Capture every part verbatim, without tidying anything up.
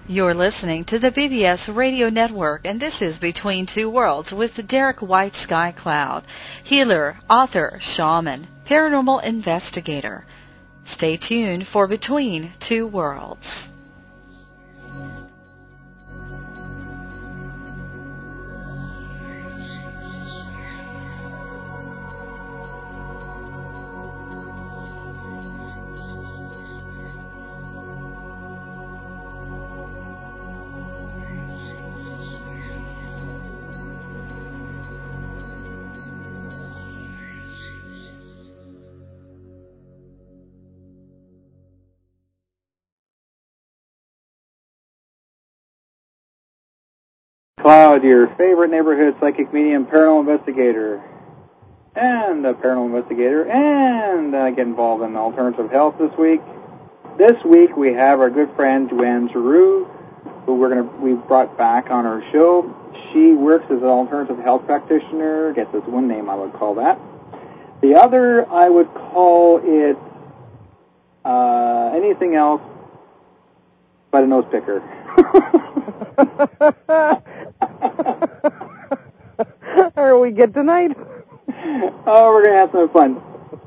You're listening to the B B S Radio Network, and this is Between Two Worlds with Derek White Sky Cloud, healer, author, shaman, paranormal investigator. Stay tuned for Between Two Worlds. Cloud, your favorite neighborhood psychic medium, paranormal investigator, and a paranormal investigator, and I get involved in alternative health this week. This week we have our good friend Joanne Giroux, who we're gonna we brought back on our show. She works as an alternative health practitioner. I guess that's one name I would call that. The other I would call it uh, anything else but a nose picker. Are we good tonight? Oh, we're going to have some fun.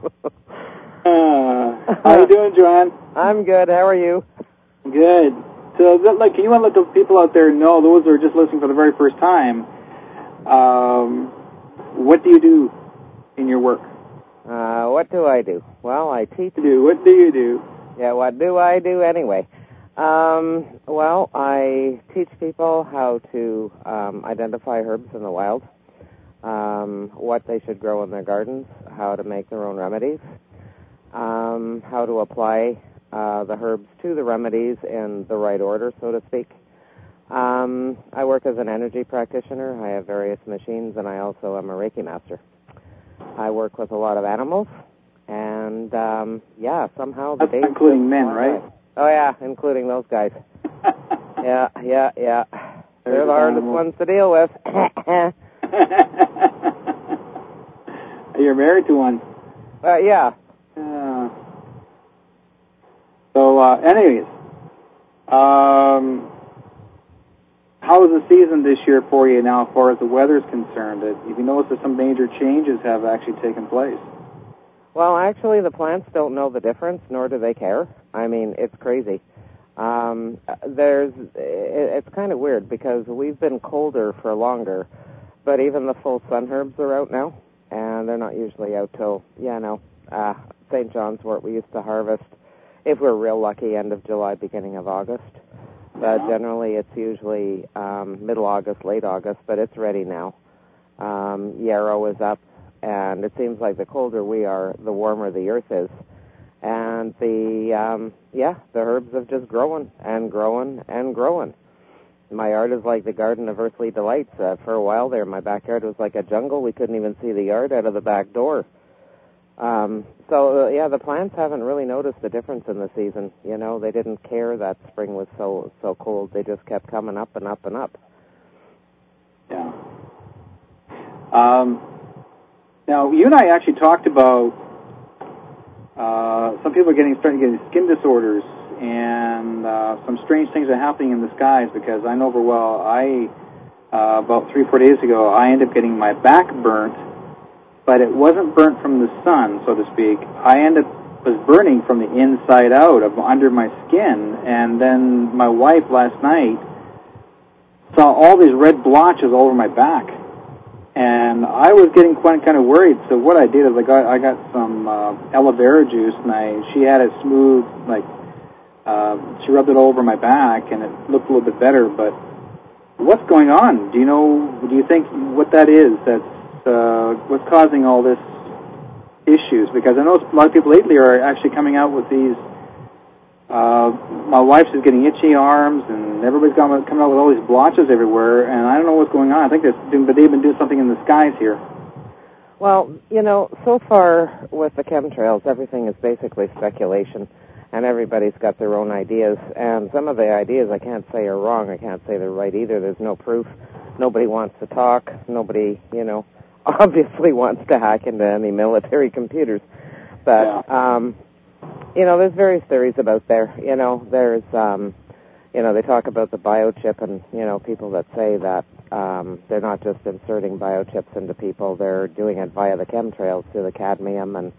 Uh, how you doing, Joanne? I'm good. How are you? Good. So, like, you want to let the people out there know, those who are just listening for the very first time, um, what do you do in your work? Uh, what do I do? Well, I teach. Do What do you do? Yeah, what do I do anyway? Um, well, I teach people how to um, identify herbs in the wild, um, what they should grow in their gardens, how to make their own remedies, um, how to apply uh, the herbs to the remedies in the right order, so to speak. Um, I work as an energy practitioner. I have various machines, and I also am a Reiki master. I work with a lot of animals, and, um, yeah, somehow the That's days... including men, right? Oh, yeah, including those guys. yeah, yeah, yeah. They're There's the hardest animals. ones to deal with. You're married to one. uh, yeah. Uh, so, uh, anyways, um, how is the season this year for you now as far as the weather's concerned? Have you noticed that some major changes have actually taken place? Well, actually, the plants don't know the difference, nor do they care. I mean, it's crazy. Um, there's, it's kind of weird because we've been colder for longer, but even the full sun herbs are out now, and they're not usually out till, yeah, no, uh, Saint John's wort we used to harvest, if we're real lucky, end of July, beginning of August. But Yeah. generally, it's usually um, middle August, late August, but it's ready now. Um, yarrow is up. And it seems like the colder we are, the warmer the earth is. And the, um, yeah, the herbs have just grown and grown and grown. My yard is like the Garden of Earthly Delights. Uh, for a while there, my backyard was like a jungle. We couldn't even see the yard out of the back door. Um, so, uh, yeah, the plants haven't really noticed the difference in the season. You know, they didn't care that spring was so so cold. They just kept coming up and up and up. Yeah. Um... Now, you and I actually talked about uh, some people are getting starting to get skin disorders, and uh, some strange things are happening in the skies. Because I know very well, I uh, about three, four days ago, I ended up getting my back burnt, but it wasn't burnt from the sun, so to speak. I ended up was burning from the inside out of under my skin, and then my wife last night saw all these red blotches all over my back. And I was getting quite kind of worried. So what I did is I got I got some uh, aloe vera juice, and I she had it smooth, like uh, she rubbed it all over my back, and it looked a little bit better. But what's going on? Do you know? Do you think what that is? That's uh, what's causing all this issues? Because I know a lot of people lately are actually coming out with these. Uh, my wife's is getting itchy arms, and everybody's coming coming out with all these blotches everywhere, and I don't know what's going on. I think they're doing, but they've been doing something in the skies here. Well, you know, so far with the chemtrails, everything is basically speculation, and everybody's got their own ideas, and some of the ideas I can't say are wrong. I can't say they're right either. There's no proof. Nobody wants to talk. Nobody, you know, obviously wants to hack into any military computers. But, yeah. um, you know, there's various theories about there. You know, there's, um, you know, they talk about the biochip, and, you know, people that say that um, they're not just inserting biochips into people, they're doing it via the chemtrails through the cadmium and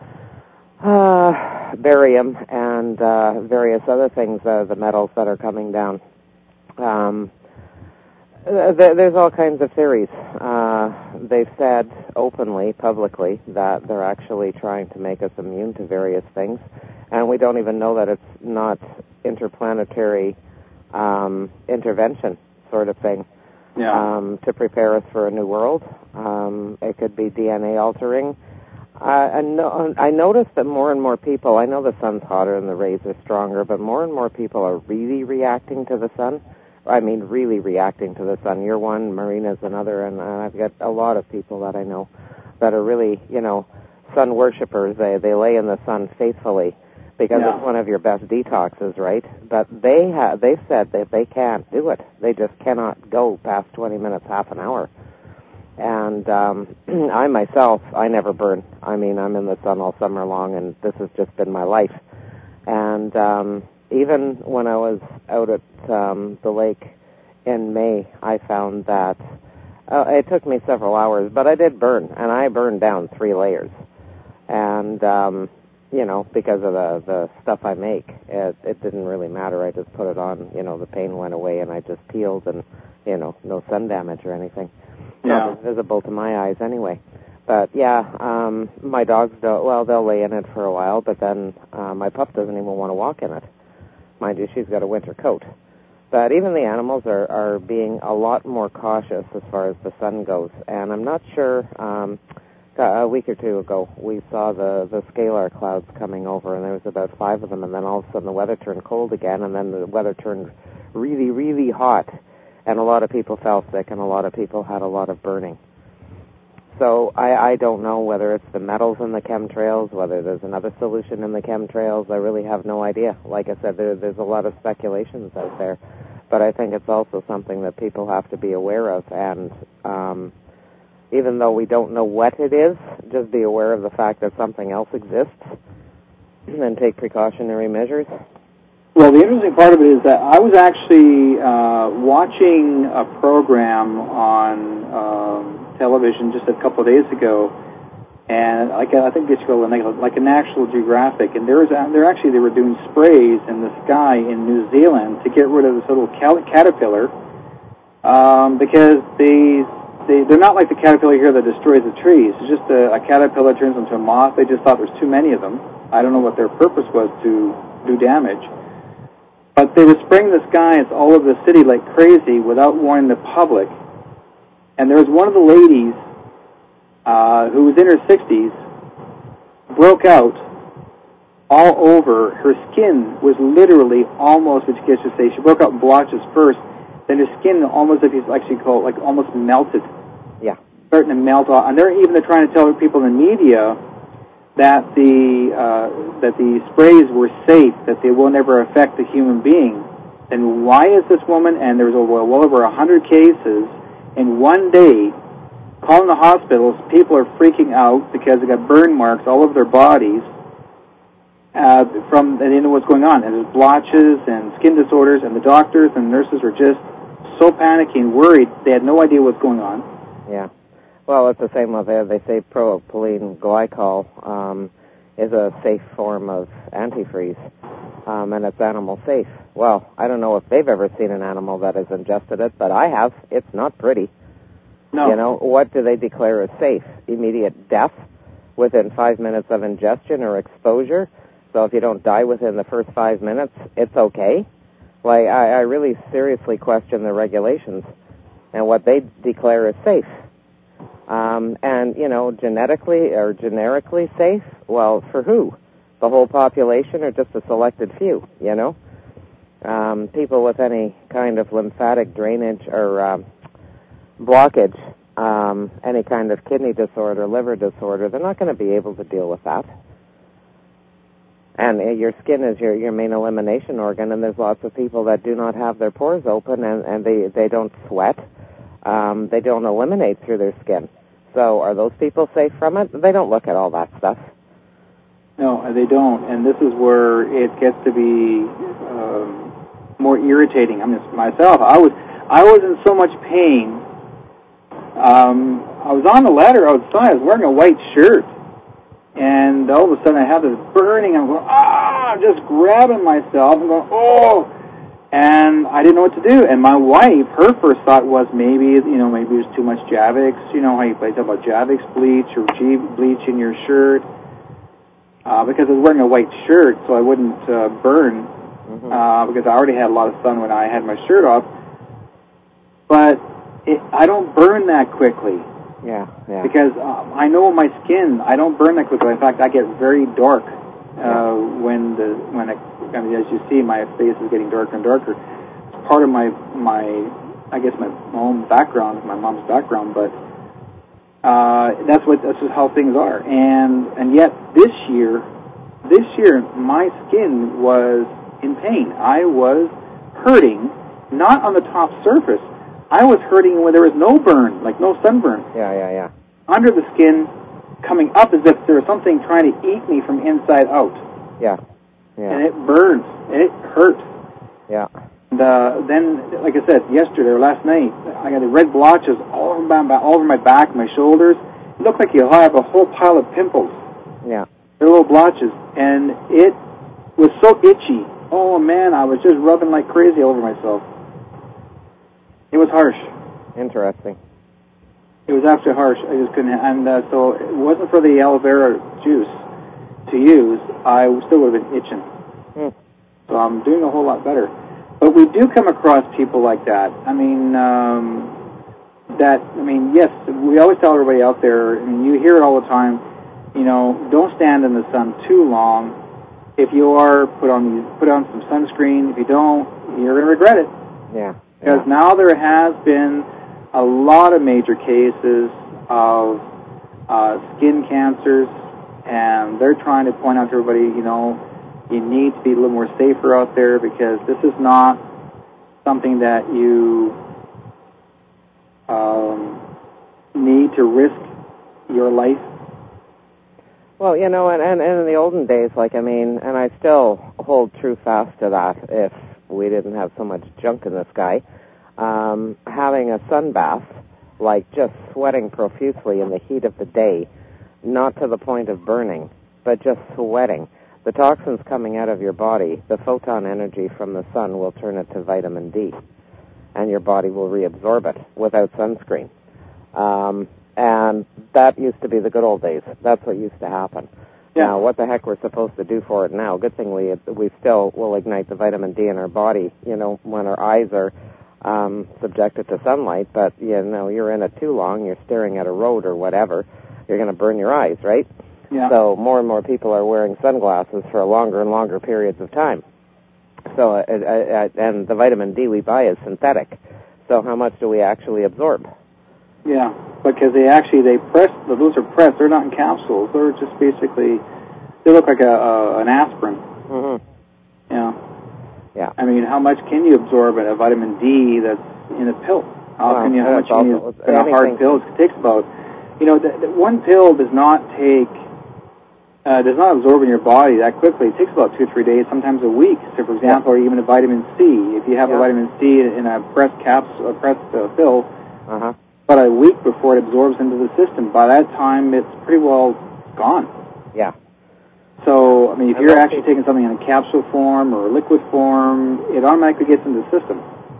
uh, barium and uh, various other things, uh, the metals that are coming down. Um, th- there's all kinds of theories. Uh, they've said openly, publicly, that they're actually trying to make us immune to various things, and we don't even know that it's not interplanetary um, intervention sort of thing, yeah. um, to prepare us for a new world. Um, it could be D N A altering. Uh, I, no, I noticed that more and more people, I know the sun's hotter and the rays are stronger, but more and more people are really reacting to the sun. I mean, really reacting to the sun. You're one, Marina's another, and uh, I've got a lot of people that I know that are really, you know, sun worshippers. They, they lay in the sun faithfully, because yeah. it's one of your best detoxes, right? But they ha- they said that they can't do it. They just cannot go past twenty minutes, half an hour. And um, I myself, I never burn. I mean, I'm in the sun all summer long, and this has just been my life. And um, even when I was out at um, the lake in May, I found that uh, it took me several hours, but I did burn, and I burned down three layers. And um you know, because of the, the stuff I make, it, it didn't really matter. I just put it on, you know, the pain went away, and I just peeled, and, you know, no sun damage or anything. Yeah. Not visible to my eyes anyway. But, yeah, um, my dogs don't, well, they'll lay in it for a while, but then uh, my pup doesn't even want to walk in it. Mind you, she's got a winter coat. But even the animals are, are being a lot more cautious as far as the sun goes. And I'm not sure... Um, A week or two ago, we saw the, the scalar clouds coming over, and there was about five of them, and then all of a sudden the weather turned cold again, and then the weather turned really, really hot, and a lot of people fell sick, and a lot of people had a lot of burning. So I, I don't know whether it's the metals in the chemtrails, whether there's another solution in the chemtrails. I really have no idea. Like I said, there, there's a lot of speculations out there, but I think it's also something that people have to be aware of, and um even though we don't know what it is, just be aware of the fact that something else exists and take precautionary measures. Well, the interesting part of it is that I was actually uh, watching a program on um, television just a couple of days ago, and like I think it's called like a National Geographic, and there was there actually they were doing sprays in the sky in New Zealand to get rid of this little caterpillar um, because they. They, they're not like the caterpillar here that destroys the trees. It's just a, a caterpillar turns into a moth. They just thought there's too many of them. I don't know what their purpose was to do damage. But they were spraying the skies all over the city like crazy without warning the public. And there was one of the ladies uh, who was in her sixties, broke out all over. Her skin was literally almost, what you guys should say, she broke out in blotches first. Then her skin almost, if you actually call it, like almost melted. Yeah. Starting to melt off. And they're even they're trying to tell people in the media that the uh, that the sprays were safe, that they will never affect the human being. And why is this woman, and there's over, well over one hundred cases, in one day, calling the hospitals, people are freaking out because they got burn marks all over their bodies. Uh, from, they didn't know what's going on. And there's blotches and skin disorders, and the doctors and nurses were just so panicky and worried, they had no idea what's going on. Yeah. Well, it's the same with it. They say propylene glycol um, is a safe form of antifreeze, um, and it's animal safe. Well, I don't know if they've ever seen an animal that has ingested it, but I have. It's not pretty. No. You know, what do they declare as safe? Immediate death within five minutes of ingestion or exposure? So if you don't die within the first five minutes, it's okay? Like, I, I really seriously question the regulations and what they declare as safe. Um, and, you know, genetically or generically safe? Well, for who? The whole population or just a selected few, you know? Um, people with any kind of lymphatic drainage or um, blockage, um, any kind of kidney disorder, liver disorder, they're not going to be able to deal with that. And uh, your skin is your, your main elimination organ, and there's lots of people that do not have their pores open, and, and they, they don't sweat. Um, they don't eliminate through their skin. So are those people safe from it? They don't look at all that stuff. No, they don't. And this is where it gets to be um, more irritating. I mean, myself, I was I was in so much pain. Um, I was on the ladder outside. I was wearing a white shirt, and all of a sudden I have this burning. I'm going, ah! I'm just grabbing myself. I'm going, oh! And I didn't know what to do. And my wife, her first thought was maybe, you know, maybe it was too much Javix. You know how you talk about Javix bleach or G bleach in your shirt. Uh, because I was wearing a white shirt, so I wouldn't uh, burn. Mm-hmm. Uh, because I already had a lot of sun when I had my shirt off. But it, I don't burn that quickly. Yeah, yeah. Because um, I know my skin, I don't burn that quickly. In fact, I get very dark uh, yeah. when the when it, I mean, as you see, my face is getting darker and darker. It's part of my my I guess my own background, my mom's background, but uh, that's what that's just how things are. And and yet this year, this year my skin was in pain. I was hurting, not on the top surface. I was hurting when there was no burn, like no sunburn. Yeah, yeah, yeah. Under the skin, coming up as if there was something trying to eat me from inside out. Yeah, yeah. And it burns. It hurts. Yeah. And uh, then, like I said, yesterday or last night, I got the red blotches all over my, all over my back, my shoulders. It looked like you have a whole pile of pimples. Yeah. They're little blotches. And it was so itchy. Oh, man, I was just rubbing like crazy all over myself. It was harsh. Interesting. It was absolutely harsh. I just couldn't. And uh, so it wasn't for the aloe vera juice to use, I still would have been itching. Hmm. So I'm doing a whole lot better. But we do come across people like that. I mean, um, that. I mean, yes, we always tell everybody out there, and you hear it all the time. You know, don't stand in the sun too long. If you are, put on put on some sunscreen. If you don't, you're going to regret it. Yeah. Because yeah. now there has been a lot of major cases of uh, skin cancers, and they're trying to point out to everybody, you know, you need to be a little more safer out there because this is not something that you um, need to risk your life. Well, you know, and, and, and in the olden days, like, I mean, and I still hold true fast to that if we didn't have so much junk in the sky, um, having a sun bath, like just sweating profusely in the heat of the day, not to the point of burning, but just sweating. The toxins coming out of your body, the photon energy from the sun will turn it to vitamin D, and your body will reabsorb it without sunscreen. Um, and that used to be the good old days. That's what used to happen. Yeah. Now, what the heck we're supposed to do for it now? Good thing we we still will ignite the vitamin D in our body, you know, when our eyes are um, subjected to sunlight. But, you know, you're in it too long, you're staring at a road or whatever, you're going to burn your eyes, right? Yeah. So more and more people are wearing sunglasses for longer and longer periods of time. So, uh, uh, and the vitamin D we buy is synthetic. So how much do we actually absorb? Yeah, because they actually, they press, those are pressed, they're not in capsules, they're just basically, they look like a, a an aspirin. Mm-hmm. Yeah. Yeah. I mean, how much can you absorb in a vitamin D that's in a pill? How well, can you, how much can you, in a hard pill? It takes about, you know, the, the one pill does not take, uh, does not absorb in your body that quickly. It takes about two, three days, sometimes a week. So, for example, yeah. or even a vitamin C. If you have yeah. a vitamin C in a pressed capsule, a pressed uh, pill, uh-huh. about a week before it absorbs into the system. By that time, it's pretty well gone. Yeah. So, I mean, if you're actually taking something in a capsule form or a liquid form, it automatically gets into the system.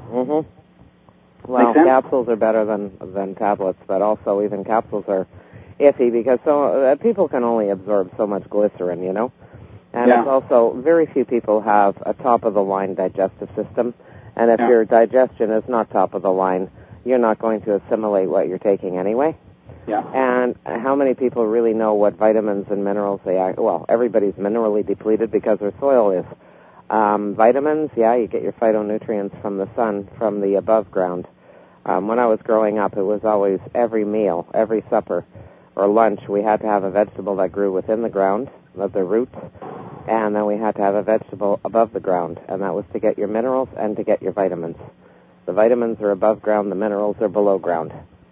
Mm-hmm. Well, capsules are better than than tablets, but also even capsules are iffy because so uh, people can only absorb so much glycerin, you know? And yeah. it's also, very few people have a top-of-the-line digestive system, and if yeah. your digestion is not top-of-the-line, you're not going to assimilate what you're taking anyway. Yeah. And how many people really know what vitamins and minerals they are? Well, everybody's minerally depleted because their soil is. Um, vitamins, yeah, you get your phytonutrients from the sun, from the above ground. Um, when I was growing up, it was always every meal, every supper or lunch, we had to have a vegetable that grew within the ground, of the roots, and then we had to have a vegetable above the ground, and that was to get your minerals and to get your vitamins. The vitamins are above ground, the minerals are below ground.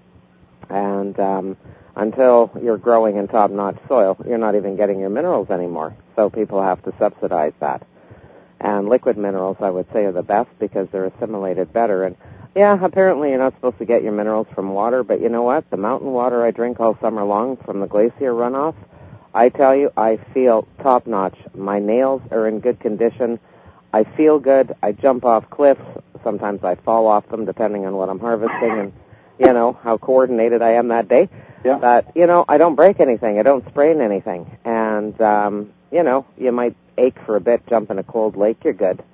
And um, until you're growing in top-notch soil, you're not even getting your minerals anymore. So people have to subsidize that. And liquid minerals, I would say, are the best because they're assimilated better. And, yeah, apparently you're not supposed to get your minerals from water, but you know what? The mountain water I drink all summer long from the glacier runoff, I tell you, I feel top-notch. My nails are in good condition. I feel good. I jump off cliffs. Sometimes I fall off them, depending on what I'm harvesting and, you know, how coordinated I am that day. Yeah. But, you know, I don't break anything. I don't sprain anything. And, um, you know, you might ache for a bit, jump in a cold lake, you're good.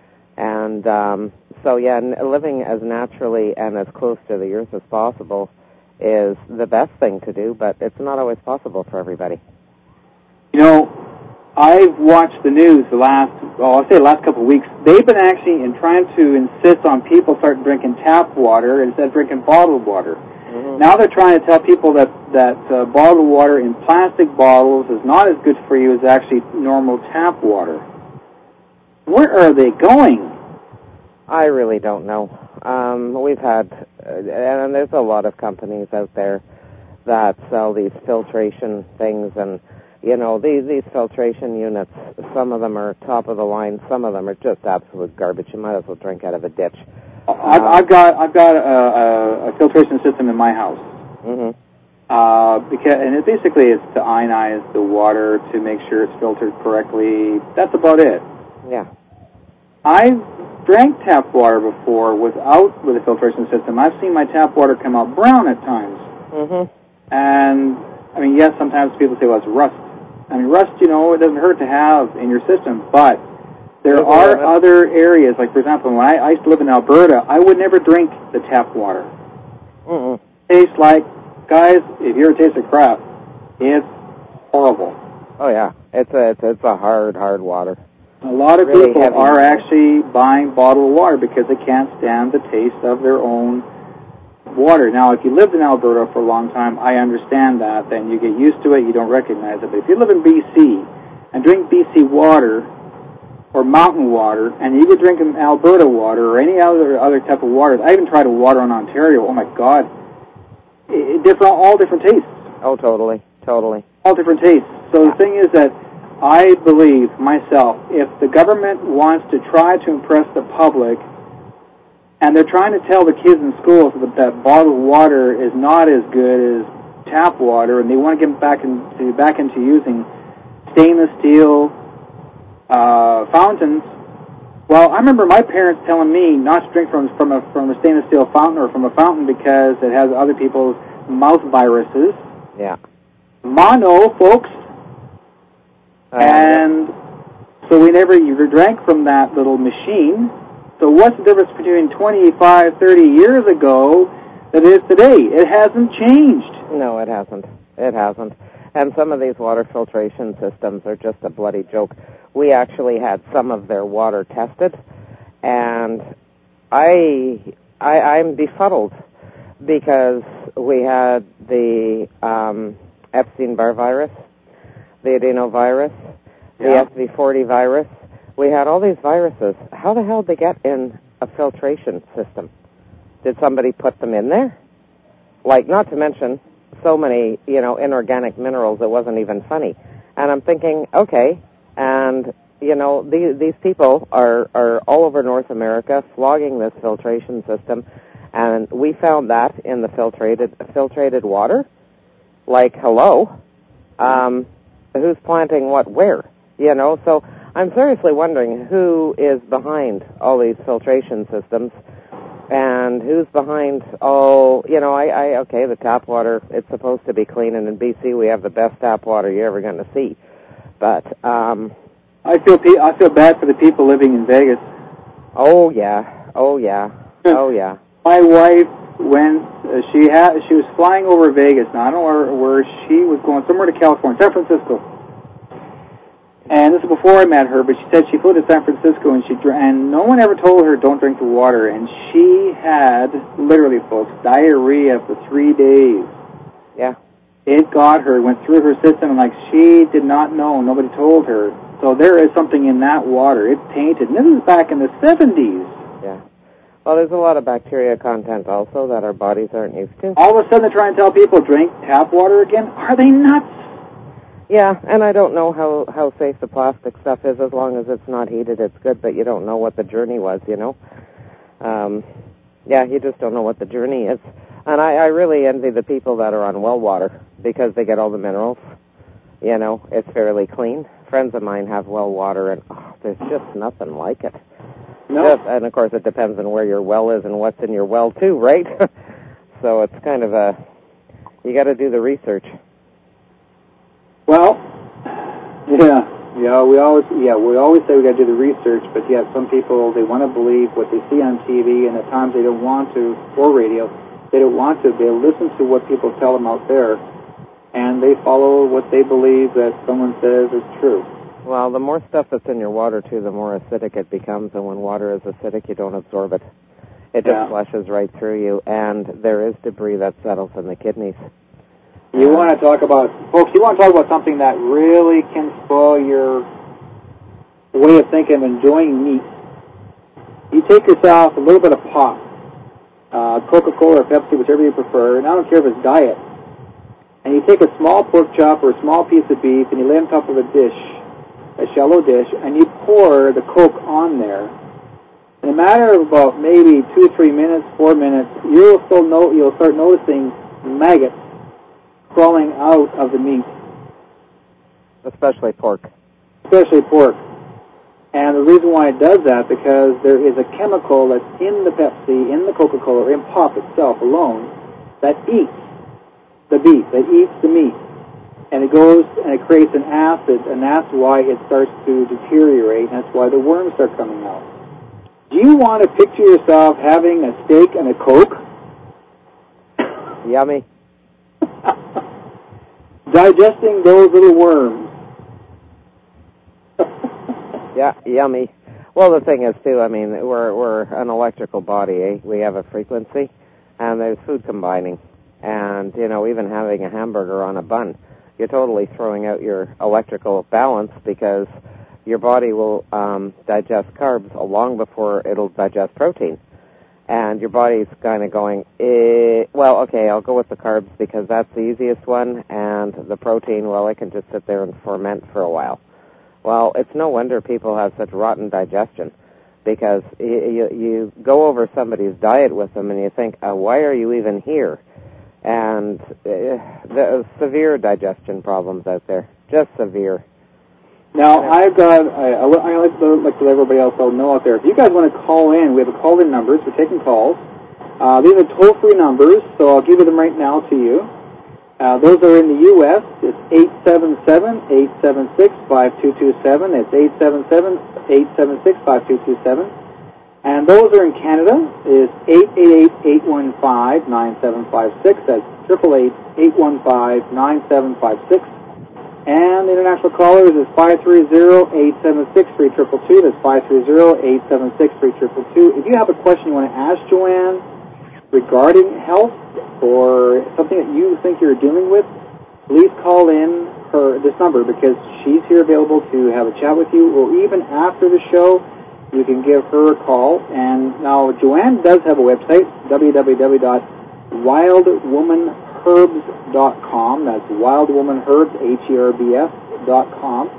And um, so, yeah, n- living as naturally and as close to the earth as possible is the best thing to do, but it's not always possible for everybody. You know, I've watched the news the last, well, I'll say the last couple of weeks. They've been actually in trying to insist on people start drinking tap water instead of drinking bottled water. Mm-hmm. Now they're trying to tell people that, that uh, bottled water in plastic bottles is not as good for you as actually normal tap water. Where are they going? I really don't know. Um, we've had, uh, and there's a lot of companies out there that sell these filtration things, and, you know, these, these filtration units, some of them are top of the line, some of them are just absolute garbage. You might as well drink out of a ditch. I've, I've got I've got a, a, a filtration system in my house. Mm-hmm. Uh, because and it basically it's to ionize the water to make sure it's filtered correctly. That's about it. Yeah. I've drank tap water before without with a filtration system. I've seen my tap water come out brown at times. Mm-hmm. And I mean, yes, sometimes people say, "Well, it's rust." I mean, rust, you know, it doesn't hurt to have in your system, but there There's are other areas, like, for example, when I, I used to live in Alberta, I would never drink the tap water. Mm-mm. Tastes like, guys, if you ever taste of crap, it's horrible. Oh, yeah. It's a, it's, it's a hard, hard water. A lot of really people are water. actually buying bottled water because they can't stand the taste of their own water. Now, if you lived in Alberta for a long time, I understand that. Then you get used to it, you don't recognize it. But if you live in B C and drink B C water, or mountain water, and you could drink Alberta water or any other other type of water. I even tried a water in Ontario. Oh my God, it, different, all different tastes. Oh, totally, totally. All different tastes. So yeah. The thing is that I believe myself, if the government wants to try to impress the public, and they're trying to tell the kids in schools that, that bottled water is not as good as tap water, and they want to get back into back into using stainless steel. Uh, fountains. Well, I remember my parents telling me not to drink from from a from a stainless steel fountain or from a fountain because it has other people's mouth viruses. Yeah. Mono, folks. Uh, and yeah. So we never even drank from that little machine. So what's the difference between twenty-five, thirty years ago that it is today? It hasn't changed. No, it hasn't. It hasn't. And some of these water filtration systems are just a bloody joke. We actually had some of their water tested, and I, I I'm befuddled because we had the um, Epstein-Barr virus, the adenovirus, the yeah. S V forty virus. We had all these viruses. How the hell did they get in a filtration system? Did somebody put them in there? Like, not to mention so many, you know, inorganic minerals, it wasn't even funny. And I'm thinking, okay, and, you know, these, these people are, are all over North America flogging this filtration system, and we found that in the filtrated, filtrated water. Like, hello, um, who's planting what where? You know, so I'm seriously wondering who is behind all these filtration systems. And who's behind all, you know, I, I, okay, the tap water, it's supposed to be clean, and in B C we have the best tap water you're ever going to see. But, um... I feel I feel bad for the people living in Vegas. Oh, yeah. Oh, yeah. Oh, yeah. My wife went, uh, she had, she was flying over Vegas. Now, I don't know where, where she was going, somewhere to California, San Francisco. And this is before I met her, but she said she flew to San Francisco, and she and no one ever told her don't drink the water, and she had, literally, folks, diarrhea for three days. Yeah. It got her, went through her system, and like she did not know, nobody told her. So there is something in that water. It's tainted. And this is back in the seventies. Yeah. Well, there's a lot of bacteria content also that our bodies aren't used to. All of a sudden they're trying to tell people drink tap water again? Are they nuts? Yeah, and I don't know how, how safe the plastic stuff is. As long as it's not heated, it's good, but you don't know what the journey was, you know? Um, yeah, you just don't know what the journey is. And I, I really envy the people that are on well water because they get all the minerals. You know, it's fairly clean. Friends of mine have well water, and oh, there's just nothing like it. No. Just, and, of course, it depends on where your well is and what's in your well, too, right? So it's kind of a... You got to do the research. Well, yeah, yeah, we always, yeah, we always say we got to do the research, but yet some people, they want to believe what they see on T V, and at times they don't want to, or radio, they don't want to. They listen to what people tell them out there, and they follow what they believe that someone says is true. Well, the more stuff that's in your water, too, the more acidic it becomes, and when water is acidic, you don't absorb it. It just yeah. flushes right through you, and there is debris that settles in the kidneys. You want to talk about, folks, you want to talk about something that really can spoil your way of thinking of enjoying meat. You take yourself a little bit of pop, uh, Coca-Cola or Pepsi, whichever you prefer, and I don't care if it's diet, and you take a small pork chop or a small piece of beef, and you lay on top of a dish, a shallow dish, and you pour the Coke on there. In a matter of about maybe two or three minutes, four minutes, you'll still know, you'll start noticing maggots crawling out of the meat. Especially pork. Especially pork. And the reason why it does that, because there is a chemical that's in the Pepsi, in the Coca-Cola, or in pop itself alone, that eats the beef, that eats the meat. And it goes and it creates an acid, and that's why it starts to deteriorate, and that's why the worms start coming out. Do you want to picture yourself having a steak and a Coke? Yummy. Digesting those little worms. Yeah, yummy. Well, the thing is, too, I mean, we're we're an electrical body, eh? We have a frequency, and there's food combining. And, you know, even having a hamburger on a bun, you're totally throwing out your electrical balance because your body will um, digest carbs long before it'll digest protein. And your body's kind of going, eh, well, okay, I'll go with the carbs because that's the easiest one, and the protein, well, I can just sit there and ferment for a while. Well, it's no wonder people have such rotten digestion because you, you go over somebody's diet with them and you think, uh, why are you even here? And uh, the uh, severe digestion problems out there, just severe. Now, I've got, I, I, I like, to, like to let everybody else know out there, if you guys want to call in, we have a call-in numbers, we're taking calls. Uh, these are toll-free numbers, so I'll give you them right now to you. Uh, those are in the U S It's eight seven seven, eight seven six, five two two seven. It's eight seven seven, eight seven six, five two two seven. And those are in Canada is eight eight eight, eight one five, nine seven five six. That's eight eight eight, eight one five, nine seven five six. And the international callers is five three zero, eight seven six, three two two two. That's five three zero, eight seven six, three two two two. If you have a question you want to ask Joanne regarding health or something that you think you're dealing with, please call in her this number because she's here available to have a chat with you, or even after the show, you can give her a call. And now Joanne does have a website, w w w dot wild woman herbs dot com. That's wild woman herbs, H E R B S, dot com.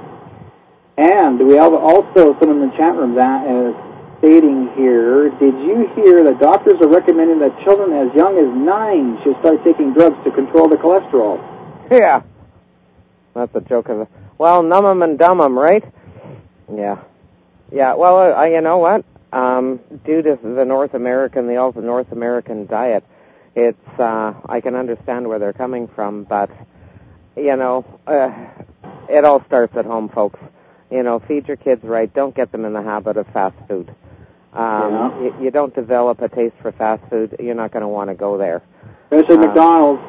And we have also someone in the chat room that is stating here, did you hear that doctors are recommending that children as young as nine should start taking drugs to control the cholesterol? Yeah. That's a joke of a... Well, numb 'em and dumb 'em, right? Yeah. Yeah, well, uh, you know what? Um, due to the North American, the also North American diet, it's, uh, I can understand where they're coming from, but, you know, uh, it all starts at home, folks. You know, feed your kids right. Don't get them in the habit of fast food. Um, yeah. you, you don't develop a taste for fast food, you're not going to want to go there. Especially um, McDonald's.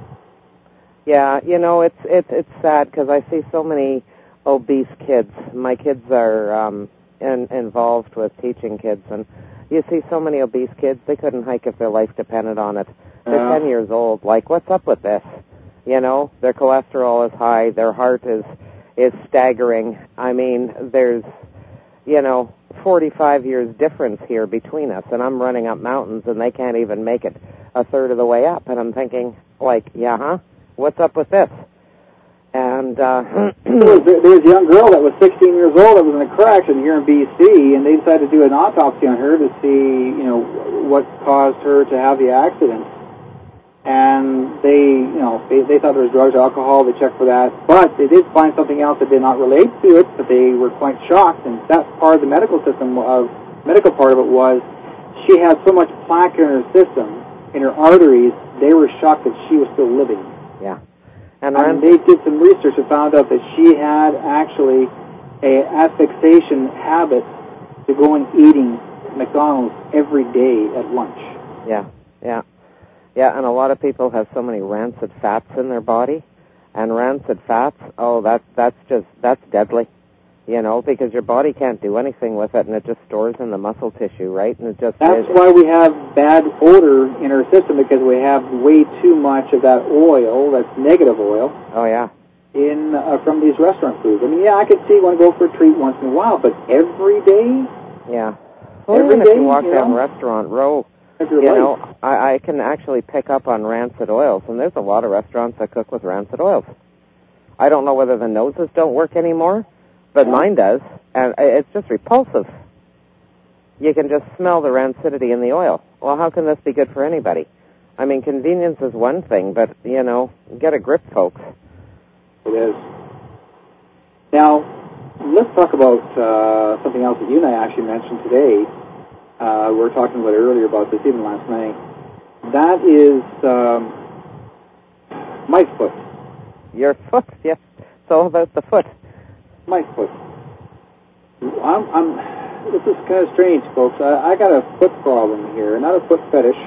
Yeah, you know, it's it's it's sad because I see so many obese kids. My kids are um, in, involved with teaching kids, and you see so many obese kids, they couldn't hike if their life depended on it. They're yeah. ten years old. Like, what's up with this? You know, their cholesterol is high, their heart is is staggering. I mean, there's, you know, forty-five years difference here between us, and I'm running up mountains, and they can't even make it a third of the way up. And I'm thinking, like, yeah, huh? What's up with this? And And uh, there, was, there was a young girl that was sixteen years old that was in a car accident here in B C, and they decided to do an autopsy on her to see, you know, what caused her to have the accident. And they, you know, they, they thought there was drugs or alcohol. They checked for that, but they did find something else that did not relate to it. But they were quite shocked, and that part of the medical system, of medical part of it was, she had so much plaque in her system, in her arteries. They were shocked that she was still living. Yeah, and, and they did some research and found out that she had actually a asphyxiation habit to go and eating McDonald's every day at lunch. Yeah, yeah. Yeah, and a lot of people have so many rancid fats in their body, and rancid fats, oh, that's that's just that's deadly, you know, because your body can't do anything with it, and it just stores in the muscle tissue, right? And it just that's it, why we have bad odor in our system, because we have way too much of that oil, that's negative oil. Oh yeah. In uh, from these restaurant foods. I mean, yeah, I could see one go for a treat once in a while, but every day. Yeah. Well, every even day, if you walk you down know, Restaurant Row. You life. know, I, I can actually pick up on rancid oils, and there's a lot of restaurants that cook with rancid oils. I don't know whether the noses don't work anymore, but yeah. Mine does, and it's just repulsive. You can just smell the rancidity in the oil. Well, how can this be good for anybody? I mean, convenience is one thing, but, you know, get a grip, folks. It is. Now, let's talk about uh, something else that you and I actually mentioned today. Uh, we were talking about it earlier about this even last night. That is um, my foot. Your foot, yes. It's all about the foot. My foot. I'm, I'm, this is kind of strange, folks. I, I got a foot problem here, not a foot fetish.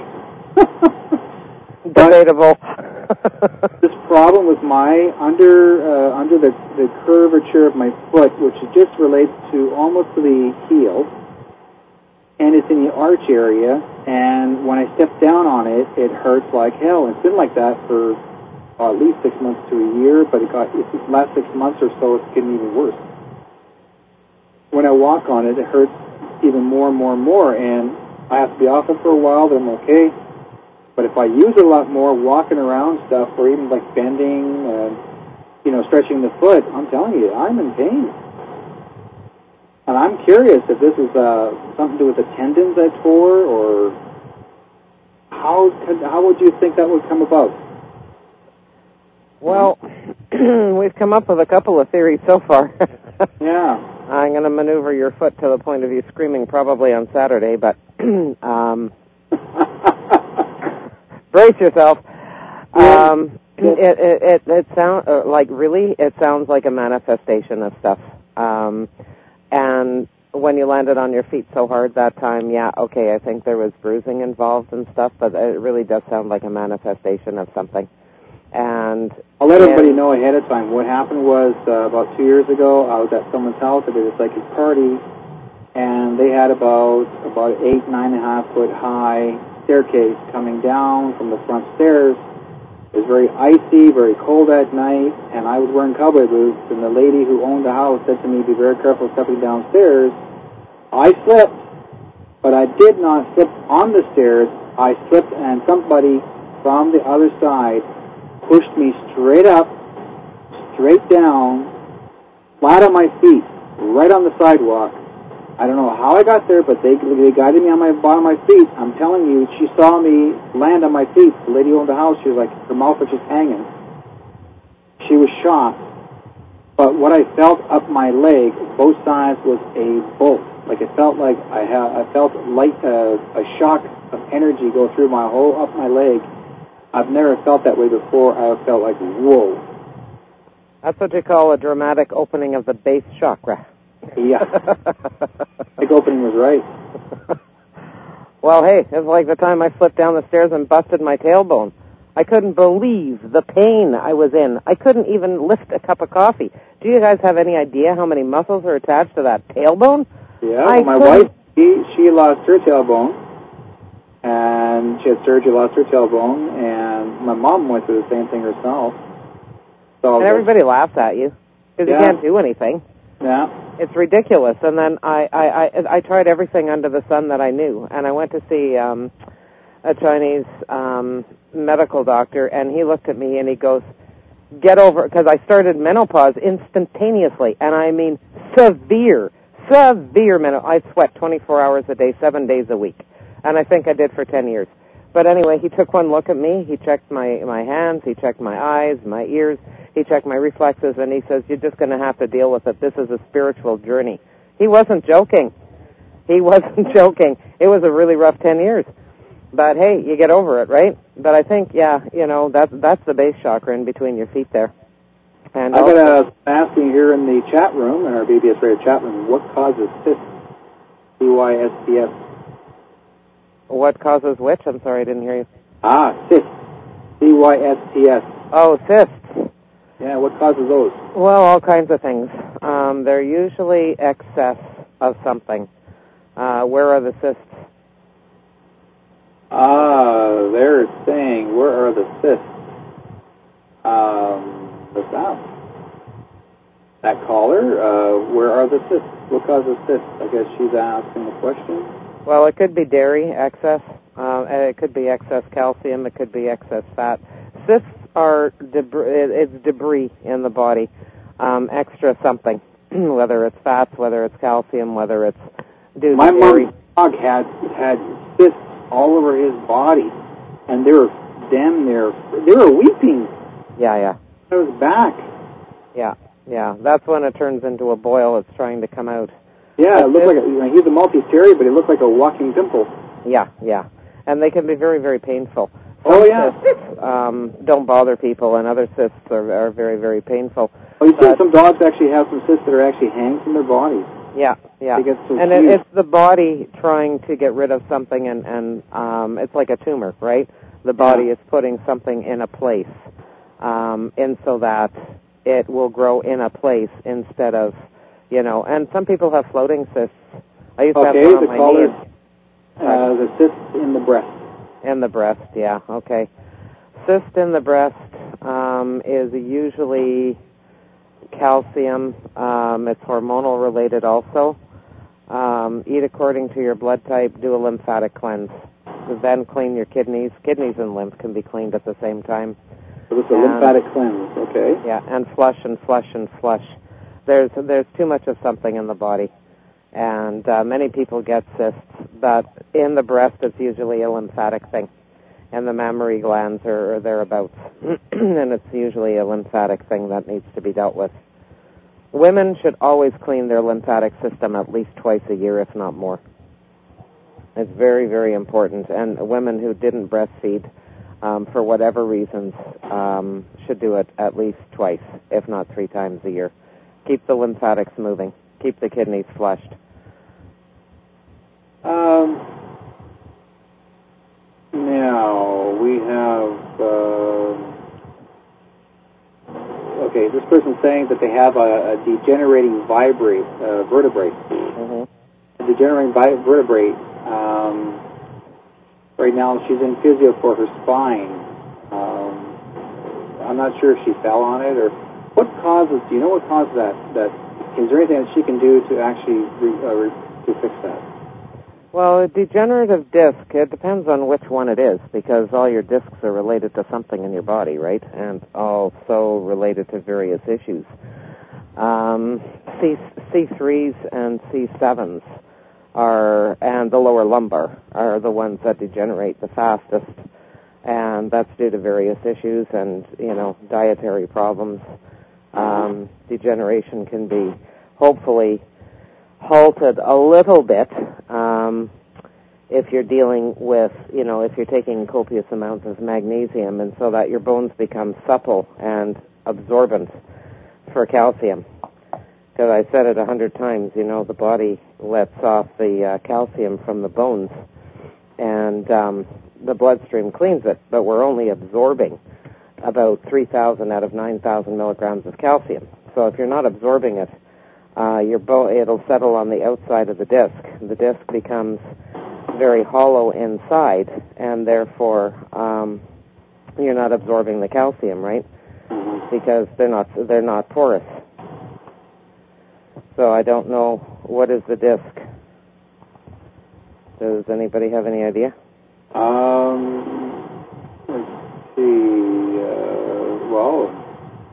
Debatable. This problem with my under uh, under the, the curvature of my foot, which just relates to almost to the heel. And it's in the arch area, and when I step down on it, it hurts like hell. It's been like that for uh, at least six months to a year, but it got it's the last six months or so, it's getting even worse. When I walk on it, it hurts even more and more and more, and I have to be off it for a while, then I'm okay. But if I use it a lot more, walking around stuff, or even like bending, uh, you know, stretching the foot, I'm telling you, I'm in pain. And I'm curious if this is uh, something to do with the tendons I tore, or how could, how would you think that would come about? Well, we've come up with a couple of theories so far. Yeah. I'm going to maneuver your foot to the point of you screaming probably on Saturday, but um, brace yourself. Um, it it it, it sounds uh, like really it sounds like a manifestation of stuff. Um, And when you landed on your feet so hard that time, yeah, okay, I think there was bruising involved and stuff, but it really does sound like a manifestation of something. And I'll let everybody know ahead of time. What happened was uh, about two years ago, I was at someone's house. I did a psychic party, and they had about about eight, nine and a half foot high staircase coming down from the front stairs. It was very icy, very cold at night, and I was wearing cowboy boots, and the lady who owned the house said to me, be very careful stepping downstairs. I slipped, but I did not slip on the stairs. I slipped, and somebody from the other side pushed me straight up, straight down, flat on my feet, right on the sidewalk. I don't know how I got there, but they they guided me on my bottom of my feet. I'm telling you, she saw me land on my feet. The lady who owned the house, she was like, her mouth was just hanging. She was shocked. But what I felt up my leg, both sides, was a bolt. Like it felt like I ha- I felt light, uh, a shock of energy go through my whole up my leg. I've never felt that way before. I felt like, whoa. That's what you call a dramatic opening of the base chakra. Yeah. The opening was right. Well, hey, it was like the time I slipped down the stairs and busted my tailbone. I couldn't believe the pain I was in. I couldn't even lift a cup of coffee. Do you guys have any idea how many muscles are attached to that tailbone? Yeah, well, my couldn't... wife, she, she lost her tailbone, and she had surgery, lost her tailbone, and my mom went through the same thing herself. So and everybody laughs at you, because yeah. you can't do anything. Yeah. It's ridiculous. And then I, I, I, I tried everything under the sun that I knew. And I went to see um, a Chinese um, medical doctor, and he looked at me and he goes, get over it, because I started menopause instantaneously, and I mean severe, severe menopause. I sweat twenty-four hours a day, seven days a week, and I think I did for ten years. But anyway, he took one look at me, he checked my, my hands, he checked my eyes, my ears, he checked my reflexes, and he says, you're just going to have to deal with it. This is a spiritual journey. He wasn't joking. He wasn't joking. It was a really rough ten years. But hey, you get over it, right? But I think, yeah, you know, that's that's the base chakra in between your feet there. And I've got a asking here in the chat room, in our B B S Radio chat room, what causes cysts? C Y S T S. What causes which? I'm sorry, I didn't hear you. Ah, cysts. C Y S T S. Oh, cysts. Yeah, what causes those? Well, all kinds of things. Um, they're usually excess of something. Uh, where are the cysts? Ah, they're saying, where are the cysts? Um, what's that? That caller, uh, where are the cysts? What causes cysts? I guess she's asking the question. Well, it could be dairy excess. Um, it could be excess calcium. It could be excess fat. Cysts are debris. It's debris in the body, um, extra something, whether it's fats, whether it's calcium, whether it's due to My dairy. mom's dog had had cysts all over his body, and they were damn near, they were weeping. Yeah, yeah. It was back. Yeah, yeah. That's when it turns into a boil. It's trying to come out. Yeah, it looked like a, he's a Maltese-Terrier, but he looked like a walking pimple. Yeah, yeah. And they can be very, very painful. Some oh, yeah. cysts um, don't bother people, and other cysts are, are very, very painful. Oh, you see, some dogs actually have some cysts that are actually hanging from their bodies. Yeah, yeah. They get so and huge. it, it's the body trying to get rid of something, and, and um, it's like a tumor, right? The body yeah. is putting something in a place, um, in so that it will grow in a place instead of, you know, and some people have floating cysts. I used to okay, have one on the my caller, knee. uh, the cyst in the breast. In the breast, yeah, okay. Cyst in the breast um, is usually calcium. Um, it's hormonal related also. Um, eat according to your blood type. Do a lymphatic cleanse. Then clean your kidneys. Kidneys and lymph can be cleaned at the same time. So it's a and, lymphatic cleanse, okay. Yeah, and flush and flush and flush. There's there's too much of something in the body. And uh, many people get cysts, but in the breast it's usually a lymphatic thing. And the mammary glands are, are thereabouts. And it's usually a lymphatic thing that needs to be dealt with. Women should always clean their lymphatic system at least twice a year, if not more. It's very, very important. And women who didn't breastfeed, um, for whatever reasons, um, should do it at least twice, if not three times a year. Keep the lymphatics moving. Keep the kidneys flushed. Um, now, we have... Uh, okay, this person's saying that they have a, a degenerating vibrate, uh, vertebrae. Mm-hmm. A degenerating vi- vertebrae. Um, right now, she's in physio for her spine. Um, I'm not sure if she fell on it or... What causes... Do you know what causes that? That is there anything that she can do to actually re, uh, re, to fix that? Well, a degenerative disc, it depends on which one it is, because all your discs are related to something in your body, right? And also related to various issues. Um, C, C3s and C sevens are, and the lower lumbar, are the ones that degenerate the fastest. And that's due to various issues and, you know, dietary problems. Um, degeneration can be hopefully halted a little bit um, if you're dealing with, you know, if you're taking copious amounts of magnesium, and so that your bones become supple and absorbent for calcium. Because I said it a hundred times, you know, the body lets off the uh, calcium from the bones, and um, the bloodstream cleans it, but we're only absorbing about three thousand out of nine thousand milligrams of calcium. So if you're not absorbing it, uh, your bo- it'll settle on the outside of the disc. The disc becomes very hollow inside, and therefore um, you're not absorbing the calcium, right? Because they're not they're not porous. So I don't know, what is the disc? Does anybody have any idea? Um, let's see. Uh, well,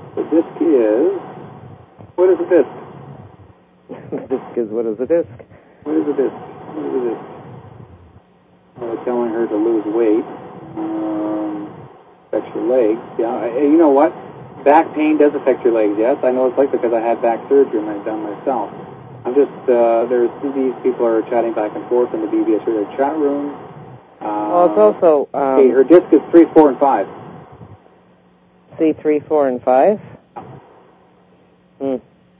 The disc is... What is a disc? The disc is, what is a disc? What is a disc? What is a disc? Well, they're telling her to lose weight. Um, affects your legs. Yeah, I, you know what? Back pain does affect your legs, yes. I know it's like because I had back surgery and I've done myself. I'm just, uh, there's these people are chatting back and forth in the B B S Radio chat room. Uh, well, it's also... Um, okay, her disc is three, four, and five. C three, four, and five? Hmm.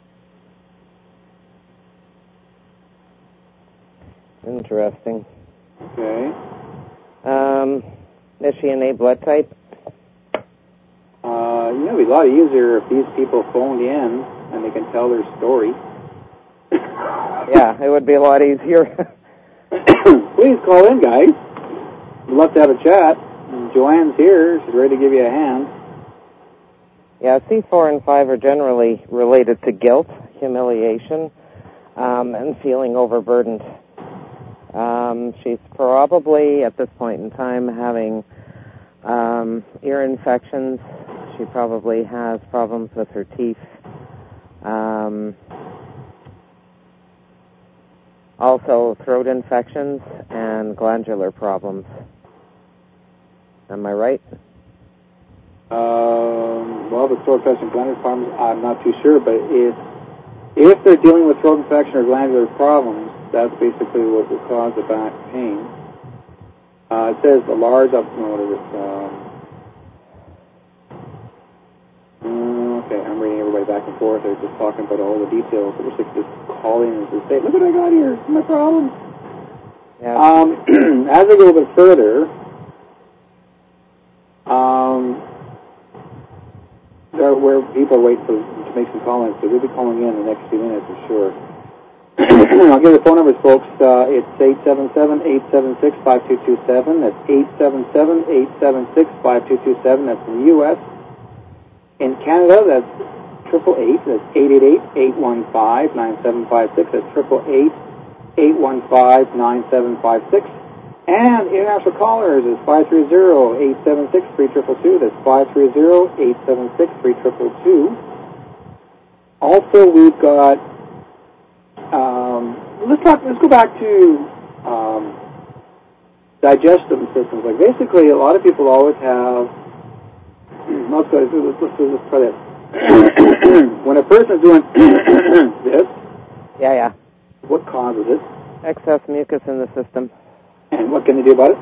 Interesting. Okay. Um, is she an A blood type? Uh, you know, it'd be a lot easier if these people phoned in and they can tell their story. Yeah, it would be a lot easier. Please call in, guys. We'd love to have a chat. Joanne's here. She's ready to give you a hand. Yeah, C four and five are generally related to guilt, humiliation, um, and feeling overburdened. Um, she's probably, at this point in time, having um, ear infections. She probably has problems with her teeth. Um, also, throat infections and glandular problems. Am I right? Um, well, the throat infection and glandular problems, I'm not too sure, but if, if they're dealing with throat infection or glandular problems, that's basically what will cause the back pain. Uh, it says a large, up, no, what is it? Um, okay, I'm reading everybody back and forth. They're just talking about all the details. I wish they could just call in and just say, look what I got here. My problem. Yeah. Um, as I go a bit further, um, there, where people are waiting for, to make some comments, so they'll be calling in the next few minutes for sure. I'll give the phone numbers, folks. Uh, it's eight seven seven, eight seven six, five two two seven. That's eight seven seven, eight seven six, five two two seven. That's in the U S In Canada, that's triple eight. That's eight eight eight, eight one five, nine seven five six. That's triple eight, eight one five, nine seven five six. And international callers is five three zero, eight seven six, three two two two. That's five three zero, eight seven six, three two two two. Also, we've got... Um, let's talk. Let's go back to um, digestive systems. Like basically, a lot of people always have. Let's go. Let's, let's, let's try this. When a person is doing this, Yeah, yeah. what causes it? Excess mucus in the system. And what can they do about it?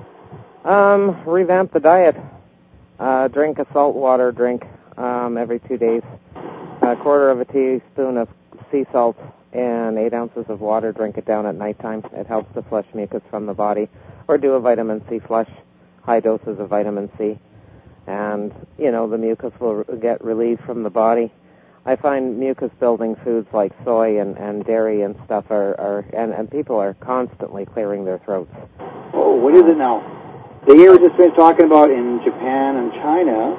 Um, revamp the diet. Uh, drink a salt water drink um, every two days. A quarter of a teaspoon of sea salt and eight ounces of water. Drink it down at nighttime. It helps to flush mucus from the body. Or do a vitamin C flush, high doses of vitamin C. And, you know, the mucus will get relieved from the body. I find mucus-building foods like soy and, and dairy and stuff are, are and, and people are constantly clearing their throats. Oh, what is it now? The year we just finished talking about in Japan and China,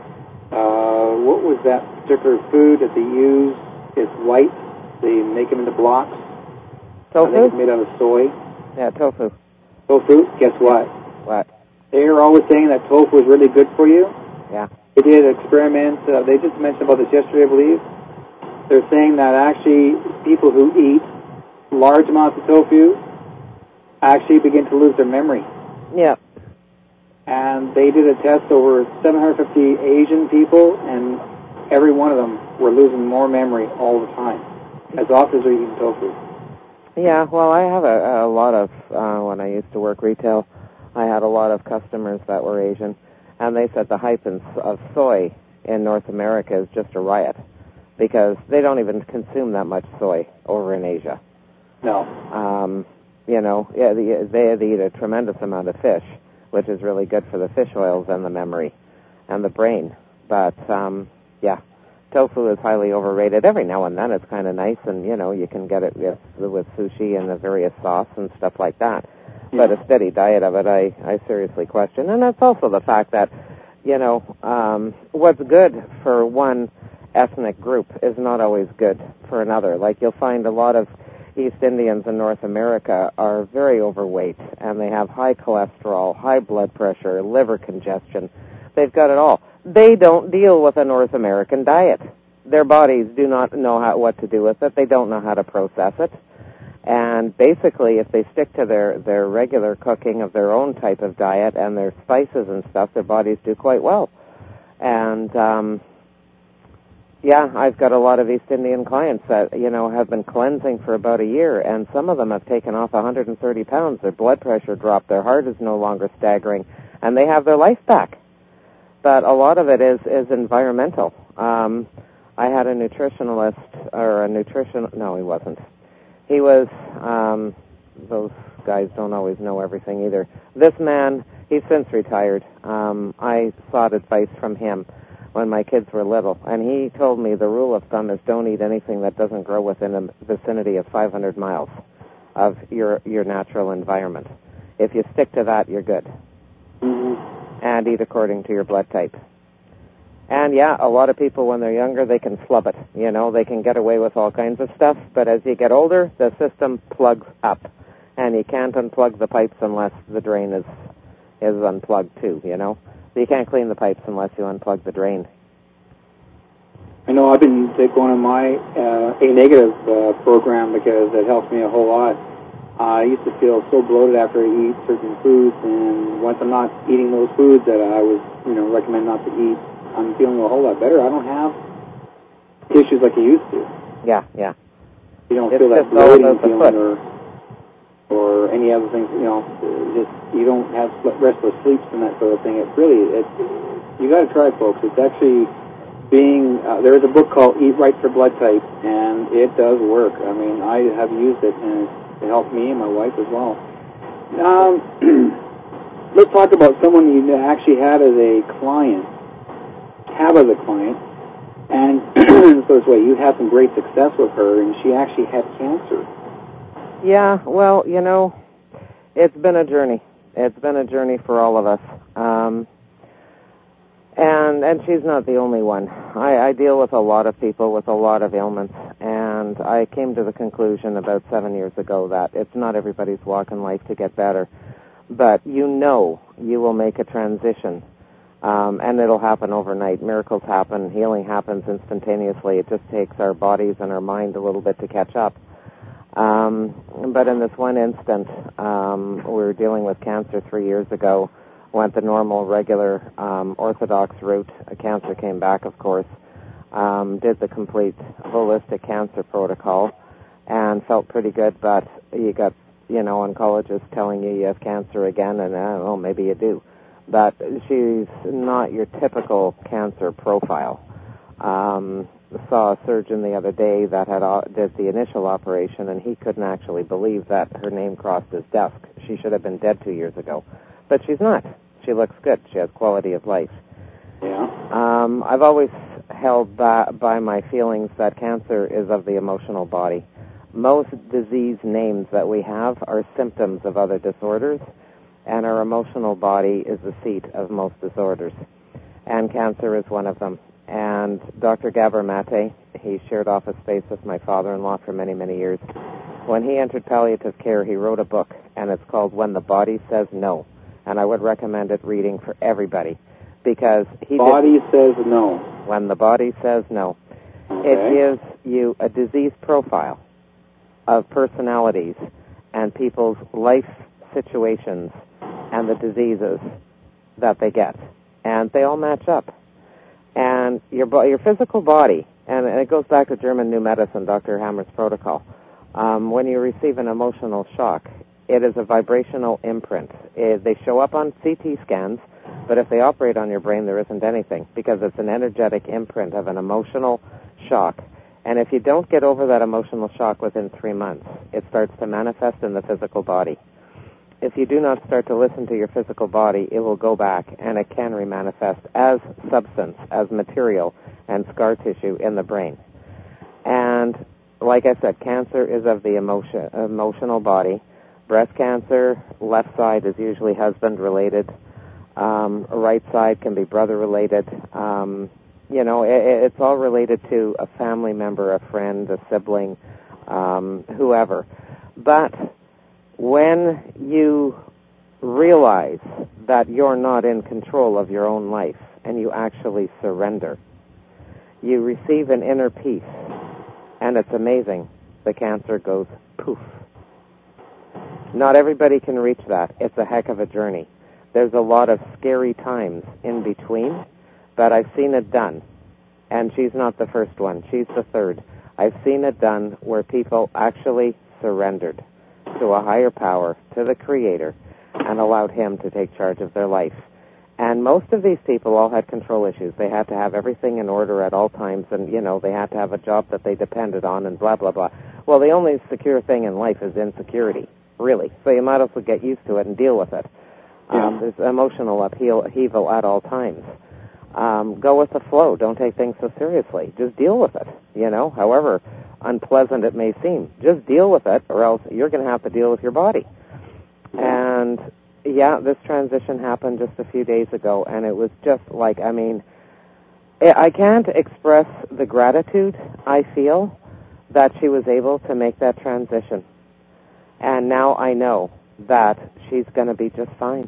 uh, what was that particular food that they use? It's white. They make them into blocks. Tofu? I think it's made out of soy. Yeah, tofu. Tofu? Guess what? What? They are always saying that tofu is really good for you. Yeah. They did experiments. Uh, they just mentioned about this yesterday, I believe. They're saying that actually people who eat large amounts of tofu actually begin to lose their memory. Yeah. And they did a test over seven hundred fifty Asian people, and every one of them were losing more memory all the time, as often as they're eating tofu. Yeah, well, I have a, a lot of, uh, when I used to work retail, I had a lot of customers that were Asian, and they said the hype in, of soy in North America is just a riot, because they don't even consume that much soy over in Asia. No. Um, you know, yeah, they, they eat a tremendous amount of fish, which is really good for the fish oils and the memory and the brain. But, um, yeah, tofu is highly overrated. Every now and then it's kind of nice, and, you know, you can get it with, with sushi and the various sauce and stuff like that. Yeah. But a steady diet of it, I, I seriously question. And that's also the fact that, you know, um, what's good for one ethnic group is not always good for another. Like, you'll find a lot of East Indians in North America are very overweight, and they have high cholesterol, high blood pressure, liver congestion. They've got it all. they don't deal with a North American diet. Their bodies do not know how, what to do with it. They don't know how to process it. And basically, if they stick to their, their regular cooking of their own type of diet and their spices and stuff, their bodies do quite well. And, um, yeah, I've got a lot of East Indian clients that, you know, have been cleansing for about a year, and some of them have taken off one hundred thirty pounds. Their blood pressure dropped. Their heart is no longer staggering, and they have their life back. But a lot of it is, is environmental. Um, I had a nutritionalist, or a nutrition, no, he wasn't. He was, um, those guys don't always know everything either. This man, he's since retired. Um, I sought advice from him when my kids were little, and he told me the rule of thumb is don't eat anything that doesn't grow within a vicinity of five hundred miles of your your natural environment. If you stick to that, you're good. Mm-hmm. And eat according to your blood type. And yeah, a lot of people when they're younger, they can flub it. You know, they can get away with all kinds of stuff, but as you get older, the system plugs up. And you can't unplug the pipes unless the drain is is unplugged too, you know. So you can't clean the pipes unless you unplug the drain. I know I've been going on my uh, A-negative uh, program because it helps me a whole lot. Uh, I used to feel so bloated after I eat certain foods, and once I'm not eating those foods that I was, you know, recommend not to eat, I'm feeling a whole lot better. I don't have issues like I used to. Yeah, yeah. You don't it's feel that bloating feeling or, or any other things, you know, just you don't have restless sleeps and that sort of thing. It's really, it, you got to try, folks. It's actually being, uh, there is a book called Eat Right for Blood Type, and it does work. I mean, I have used it, and it helped me and my wife as well. Um, let's talk about someone you actually had as a client. Have as a client, and so this way you had some great success with her, and she actually had cancer. Yeah, well, you know, it's been a journey. It's been a journey for all of us, um, and and she's not the only one. I, I deal with a lot of people with a lot of ailments, and I came to the conclusion about seven years ago that it's not everybody's walk in life to get better, but you know you will make a transition. Um, and it'll happen overnight. Miracles happen. Healing happens instantaneously. It just takes our bodies and our mind a little bit to catch up. Um, but in this one instant, um, we were dealing with cancer three years ago, went the normal, regular, um, orthodox route. A cancer came back, of course, um, did the complete holistic cancer protocol, and felt pretty good, but you got, you know, oncologists telling you you have cancer again, and I don't know, maybe you do. But she's not your typical cancer profile. Um, saw a surgeon the other day that had uh, did the initial operation, and he couldn't actually believe that her name crossed his desk. She should have been dead two years ago. But she's not. She looks good. She has quality of life. Yeah. Um, I've always held by, by my feelings that cancer is of the emotional body. Most disease names that we have are symptoms of other disorders, and our emotional body is the seat of most disorders. And cancer is one of them. And Doctor Gabor Mate, he shared office space with my father-in-law for many, many years. When he entered palliative care, he wrote a book, and it's called When the Body Says No. And I would recommend it reading for everybody, because he Body did, says no. When the Body Says No. Okay. It gives you a disease profile of personalities and people's life situations and the diseases that they get, and they all match up. And your your physical body, and it goes back to German New Medicine, Doctor Hammer's protocol. Um, when you receive an emotional shock, it is a vibrational imprint. It, they show up on C T scans, but if they operate on your brain, there isn't anything, because it's an energetic imprint of an emotional shock. And if you don't get over that emotional shock within three months, it starts to manifest in the physical body. If you do not start to listen to your physical body, it will go back, and it can remanifest as substance, as material, and scar tissue in the brain. And like I said, cancer is of the emotion, emotional body. Breast cancer, left side is usually husband-related. Um, right side can be brother-related. Um, you know, it, it's all related to a family member, a friend, a sibling, um, whoever. But when you realize that you're not in control of your own life and you actually surrender. You receive an inner peace, and it's amazing. The cancer goes poof. Not everybody can reach that. It's a heck of a journey. There's a lot of scary times in between, but I've seen it done. And she's not the first one. She's the third. I've seen it done where people actually surrendered to a higher power, to the Creator, and allowed Him to take charge of their life. And most of these people all had control issues. They had to have everything in order at all times, and, you know, they had to have a job that they depended on, and blah, blah, blah. Well, the only secure thing in life is insecurity, really. So you might as well get used to it and deal with it. Yeah. Um, there's emotional upheaval, upheaval at all times. Um, go with the flow. Don't take things so seriously. Just deal with it, you know, however unpleasant it may seem. Just deal with it, or else you're going to have to deal with your body. And, yeah, this transition happened just a few days ago, and it was just like, I mean, I can't express the gratitude I feel that she was able to make that transition. And now I know that she's going to be just fine.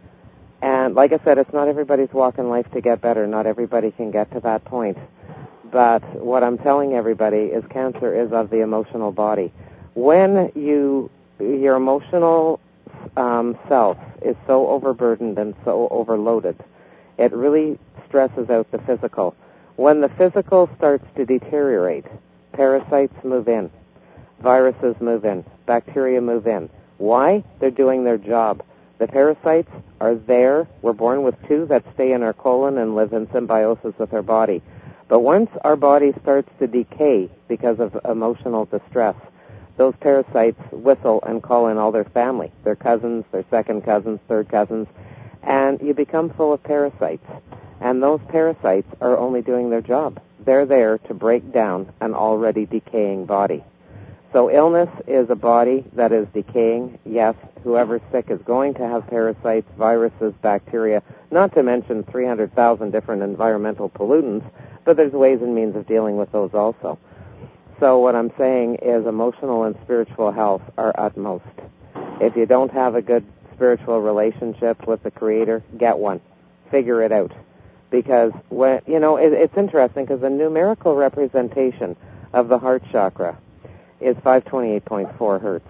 And like I said, it's not everybody's walk in life to get better. Not everybody can get to that point. But what I'm telling everybody is cancer is of the emotional body. When you, your emotional um, self is so overburdened and so overloaded, it really stresses out the physical. When the physical starts to deteriorate, parasites move in, viruses move in, bacteria move in. Why? They're doing their job. The parasites are there. We're born with two that stay in our colon and live in symbiosis with our body. But once our body starts to decay because of emotional distress, those parasites whistle and call in all their family, their cousins, their second cousins, third cousins, and you become full of parasites. And those parasites are only doing their job. They're there to break down an already decaying body. So illness is a body that is decaying. Yes, whoever's sick is going to have parasites, viruses, bacteria, not to mention three hundred thousand different environmental pollutants, but there's ways and means of dealing with those also. So what I'm saying is emotional and spiritual health are utmost. If you don't have a good spiritual relationship with the Creator, get one. Figure it out. Because, when you know, it, it's interesting because the numerical representation of the heart chakra is five twenty-eight point four hertz.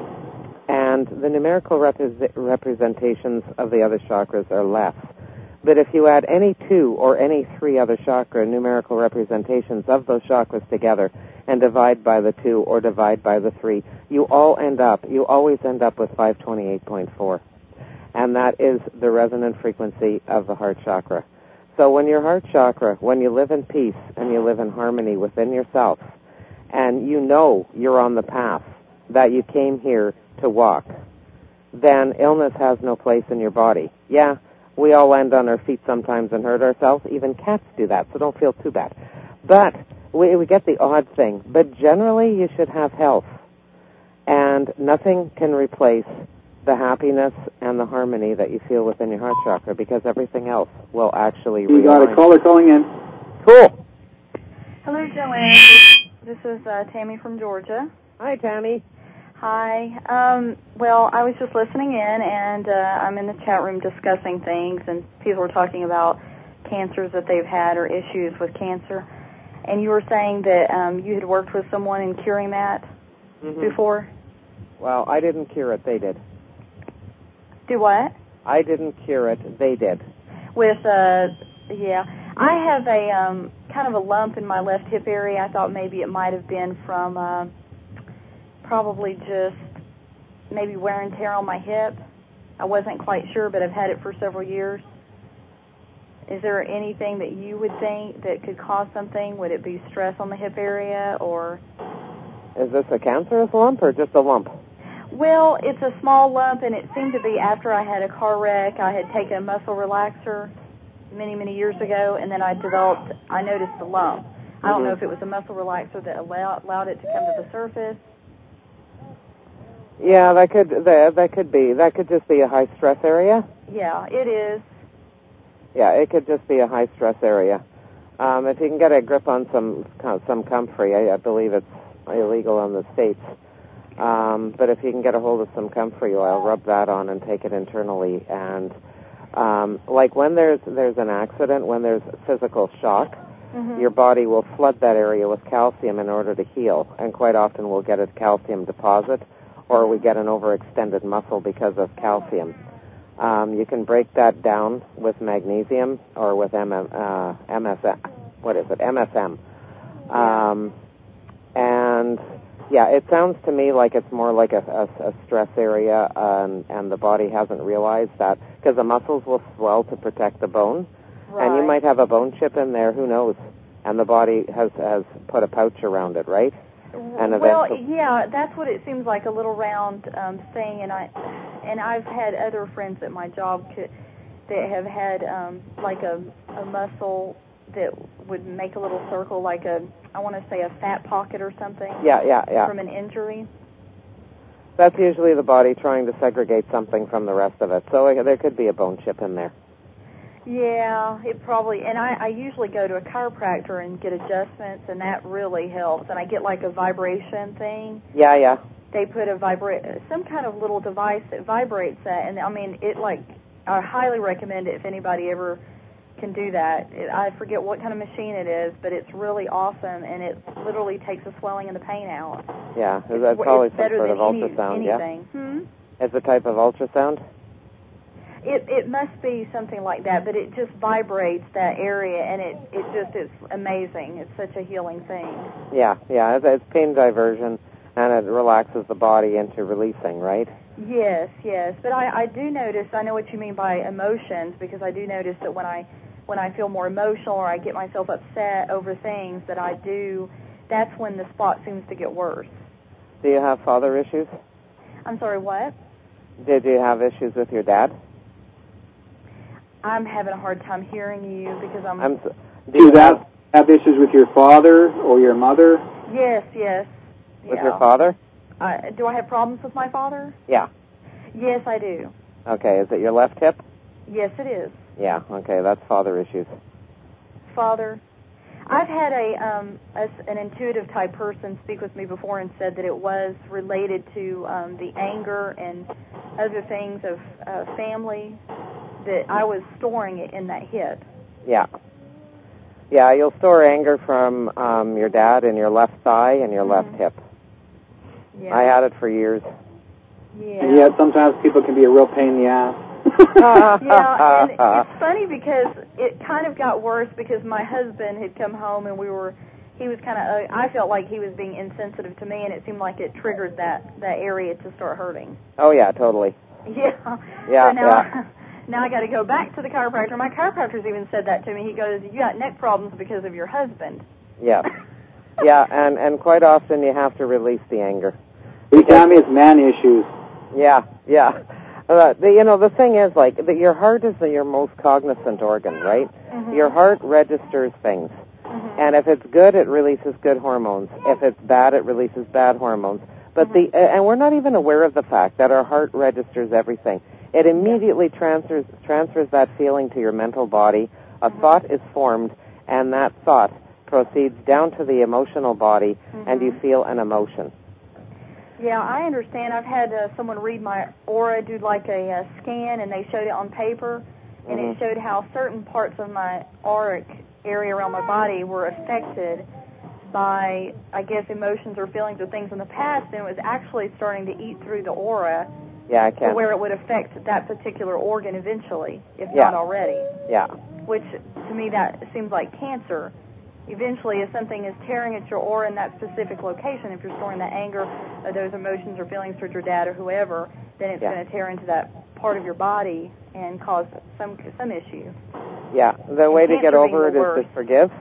And the numerical repre- representations of the other chakras are less. But if you add any two or any three other chakra numerical representations of those chakras together and divide by the two or divide by the three, you all end up, you always end up with five twenty-eight point four. And that is the resonant frequency of the heart chakra. So when your heart chakra, when you live in peace and you live in harmony within yourself, and you know you're on the path that you came here to walk, then illness has no place in your body. Yeah, we all land on our feet sometimes and hurt ourselves. Even cats do that, so don't feel too bad. But we, we get the odd thing. But generally, you should have health. And nothing can replace the happiness and the harmony that you feel within your heart chakra, because everything else will actually realign. We got a caller calling in. Cool. Hello, Joanne. This is uh, Tammy from Georgia. Hi, Tammy. Hi. Um, well, I was just listening in, and uh, I'm in the chat room discussing things, and people were talking about cancers that they've had or issues with cancer. And you were saying that um, you had worked with someone in curing that mm-hmm. before? Well, I didn't cure it. They did. Do what? I didn't cure it. They did. With, uh, yeah. I have a um, kind of a lump in my left hip area. I thought maybe it might have been from uh, probably just maybe wear and tear on my hip. I wasn't quite sure, but I've had it for several years. Is there anything that you would think that could cause something? Would it be stress on the hip area, or? Is this a cancerous lump or just a lump? Well, it's a small lump, and it seemed to be after I had a car wreck. I had taken a muscle relaxer many, many years ago, and then I developed, I noticed the lump. Mm-hmm. I don't know if it was a muscle relaxer that allowed, allowed it to come to the surface. Yeah, that could that, that could be. That could just be a high stress area. Yeah, it is. Yeah, it could just be a high stress area. Um, if you can get a grip on some some comfrey, I, I believe it's illegal in the States. Um, but if you can get a hold of some comfrey oil, rub that on and take it internally, and Um, like when there's there's an accident, when there's physical shock, Mm-hmm. your body will flood that area with calcium in order to heal, and quite often we'll get a calcium deposit, or we get an overextended muscle because of calcium. Um, you can break that down with magnesium or with M M, uh, M S M. What is it? M S M. Um, and yeah, it sounds to me like it's more like a, a, a stress area, um, and the body hasn't realized that, because the muscles will swell to protect the bone. Right. And you might have a bone chip in there, who knows? And the body has, has put a pouch around it, right? And well, eventually... yeah, that's what it seems like, a little round um, thing. And I and I've had other friends at my job could, that have had um, like a, a muscle that would make a little circle, like a, I want to say a fat pocket or something. Yeah, yeah, yeah. From an injury. That's usually the body trying to segregate something from the rest of it. So uh, there could be a bone chip in there. Yeah, it probably, and I, I usually go to a chiropractor and get adjustments, and that really helps. And I get like a vibration thing. Yeah, yeah. They put a vibrate, some kind of little device that vibrates that, and I mean, it like, I highly recommend it if anybody ever can do that. It, I forget what kind of machine it is, but it's really awesome, and it literally takes the swelling and the pain out. Yeah, that's probably it's some better sort of than any, ultrasound, anything. yeah? Hmm? It's a type of ultrasound? It it must be something like that, but it just vibrates that area, and it, it just is amazing. It's such a healing thing. Yeah, yeah, it's, it's pain diversion, and it relaxes the body into releasing, right? Yes, yes, but I, I do notice, I know what you mean by emotions, because I do notice that when I when I feel more emotional or I get myself upset over things that I do, that's when the spot seems to get worse. Do you have father issues? I'm sorry, what? Did you have issues with your dad? I'm having a hard time hearing you because I'm... I'm do you you have, have, have issues with your father or your mother? Yes, yes. with yeah. your father? Uh, do I have problems with my father? Yeah. Yes, I do. Okay, is it your left hip? Yes, it is. Yeah, okay, that's father issues. Father, I've had a, um, a an intuitive type person speak with me before and said that it was related to um, the anger and other things of uh, family, that I was storing it in that hip. Yeah. Yeah, you'll store anger from um, your dad in your left thigh and your Mm-hmm. left hip. Yeah. I had it for years. Yeah. And yet sometimes people can be a real pain in the ass. Yeah, and it's funny because it kind of got worse because my husband had come home and we were, he was kind of, uh, I felt like he was being insensitive to me, and it seemed like it triggered that, that area to start hurting. Oh, yeah, totally. Yeah. Yeah, so now, yeah. now I got to go back to the chiropractor. My chiropractor's even said that to me. He goes, you got neck problems because of your husband. Yeah. Yeah, and, and quite often you have to release the anger. You tell me it's man issues. Yeah, yeah. Uh, the, you know, the thing is, like, the, your heart is the, your most cognizant organ, right? Mm-hmm. Your heart registers things. Mm-hmm. And if it's good, it releases good hormones. If it's bad, it releases bad hormones. But Mm-hmm. the uh, and we're not even aware of the fact that our heart registers everything. It immediately transfers transfers that feeling to your mental body. A Mm-hmm. thought is formed, and that thought proceeds down to the emotional body, Mm-hmm. and you feel an emotion. Yeah, I understand. I've had uh, someone read my aura, do like a uh, scan, and they showed it on paper, and Mhm. it showed how certain parts of my auric area around my body were affected by, I guess, emotions or feelings or things in the past, and it was actually starting to eat through the aura Yeah, I to can. where it would affect that particular organ eventually, if Yeah. not already. Yeah. Which, to me, that seems like cancer. Eventually, if something is tearing at your aura in that specific location, if you're storing that anger or those emotions or feelings towards your dad or whoever, then it's Yeah. going to tear into that part of your body and cause some some issue. Yeah. The way to get cancer being over it the is worst. to forgive.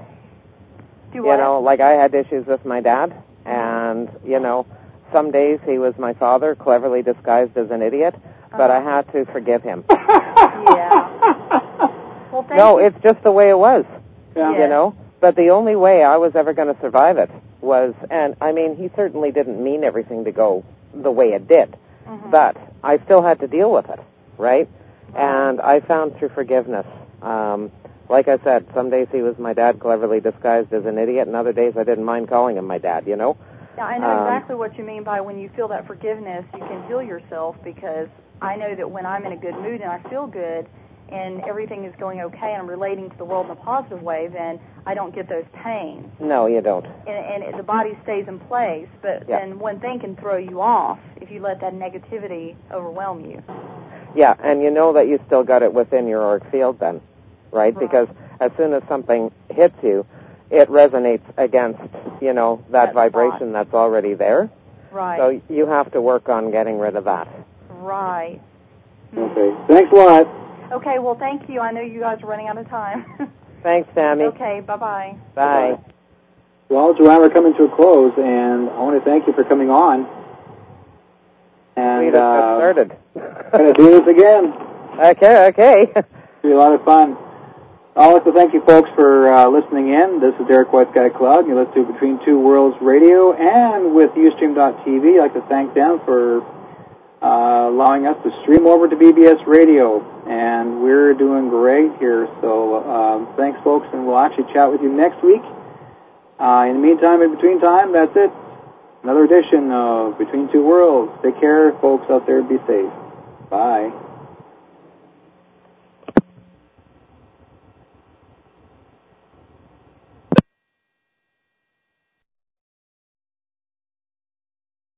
Do You what? know, like I had issues with my dad, and, you know, some days he was my father, cleverly disguised as an idiot, but I had to forgive him. Yeah. Well, thank No, you. it's just the way it was, Yeah. you know. But the only way I was ever going to survive it was, and I mean, he certainly didn't mean everything to go the way it did, Mhm. but I still had to deal with it, right? And I found through forgiveness, um, like I said, some days he was my dad cleverly disguised as an idiot, and other days I didn't mind calling him my dad, you know? Yeah, I know um, exactly what you mean by when you feel that forgiveness, you can heal yourself, because I know that when I'm in a good mood and I feel good, and everything is going okay and I'm relating to the world in a positive way, then I don't get those pains. No, you don't. And, and the body stays in place, but yeah. then one thing can throw you off if you let that negativity overwhelm you. Yeah, and you know that you still got it within your auric field then, right? right? Because as soon as something hits you, it resonates against, you know, that, that vibration spot. That's already there. Right. So you have to work on getting rid of that. Right. Okay. Thanks a lot. Okay, well, thank you. I know you guys are running out of time. Thanks, Tammy. Okay, bye-bye. Bye. Bye. Well, Joanne, we're coming to a close, and I want to thank you for coming on. And we just got started. Going to do this again. Okay, okay. It'll be a lot of fun. I'd like to thank you folks for uh, listening in. This is Derek White Sky Cloud. You listen to Between Two Worlds Radio, and with Ustream dot T V, I'd like to thank them for uh, allowing us to stream over to B B S Radio. And we're doing great here. So um, thanks, folks, and we'll actually chat with you next week. Uh, in the meantime, in between time, that's it. Another edition of Between Two Worlds. Take care, folks out there. Be safe. Bye.